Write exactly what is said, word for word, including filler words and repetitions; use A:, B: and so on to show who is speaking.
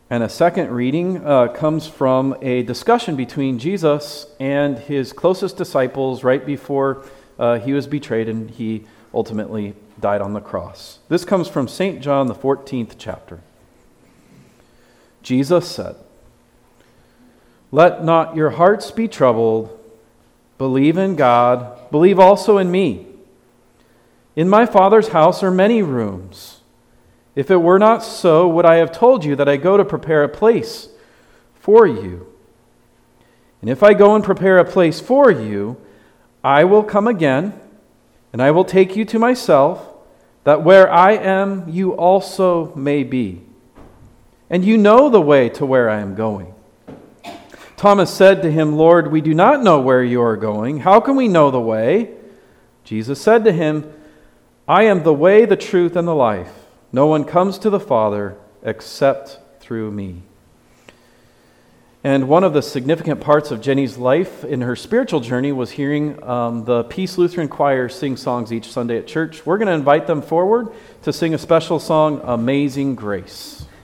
A: And a second reading uh, comes from a discussion between Jesus and his closest disciples right before uh, he was betrayed and he ultimately died on the cross. This comes from Saint John, the fourteenth chapter. Jesus said, "Let not your hearts be troubled. Believe in God. Believe also in me. In my Father's house are many rooms. If it were not so, would I have told you that I go to prepare a place for you? And if I go and prepare a place for you, I will come again, and I will take you to myself, that where I am, you also may be. And you know the way to where I am going." Thomas said to him, "Lord, we do not know where you are going. How can we know the way?" Jesus said to him, "I am the way, the truth, and the life. No one comes to the Father except through me." And one of the significant parts of Jenny's life in her spiritual journey was hearing um, the Peace Lutheran Choir sing songs each Sunday at church. We're going to invite them forward to sing a special song, "Amazing Grace."